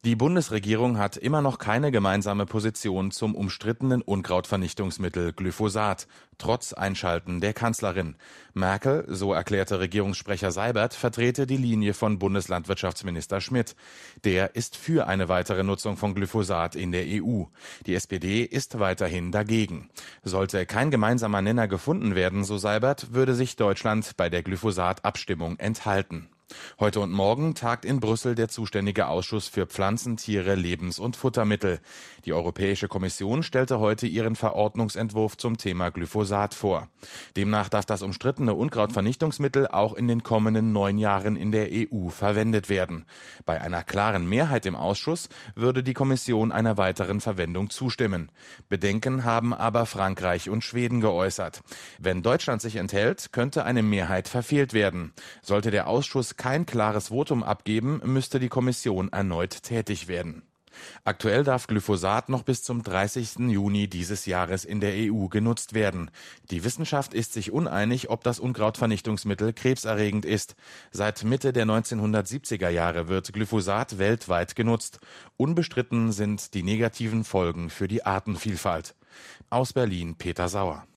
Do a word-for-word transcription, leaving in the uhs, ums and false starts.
Die Bundesregierung hat immer noch keine gemeinsame Position zum umstrittenen Unkrautvernichtungsmittel Glyphosat, trotz Einschalten der Kanzlerin. Merkel, so erklärte Regierungssprecher Seibert, vertrete die Linie von Bundeslandwirtschaftsminister Schmidt. Der ist für eine weitere Nutzung von Glyphosat in der E U. Die S P D ist weiterhin dagegen. Sollte kein gemeinsamer Nenner gefunden werden, so Seibert, würde sich Deutschland bei der Glyphosat-Abstimmung enthalten. Heute und morgen tagt in Brüssel der zuständige Ausschuss für Pflanzen, Tiere, Lebens- und Futtermittel. Die Europäische Kommission stellte heute ihren Verordnungsentwurf zum Thema Glyphosat vor. Demnach darf das umstrittene Unkrautvernichtungsmittel auch in den kommenden neun Jahren in der E U verwendet werden. Bei einer klaren Mehrheit im Ausschuss würde die Kommission einer weiteren Verwendung zustimmen. Bedenken haben aber Frankreich und Schweden geäußert. Wenn Deutschland sich enthält, könnte eine Mehrheit verfehlt werden. Sollte der Ausschuss kein klares Votum abgeben, müsste die Kommission erneut tätig werden. Aktuell darf Glyphosat noch bis zum dreißigsten Juni dieses Jahres in der E U genutzt werden. Die Wissenschaft ist sich uneinig, ob das Unkrautvernichtungsmittel krebserregend ist. Seit Mitte der neunzehnhundertsiebziger Jahre wird Glyphosat weltweit genutzt. Unbestritten sind die negativen Folgen für die Artenvielfalt. Aus Berlin Peter Sauer.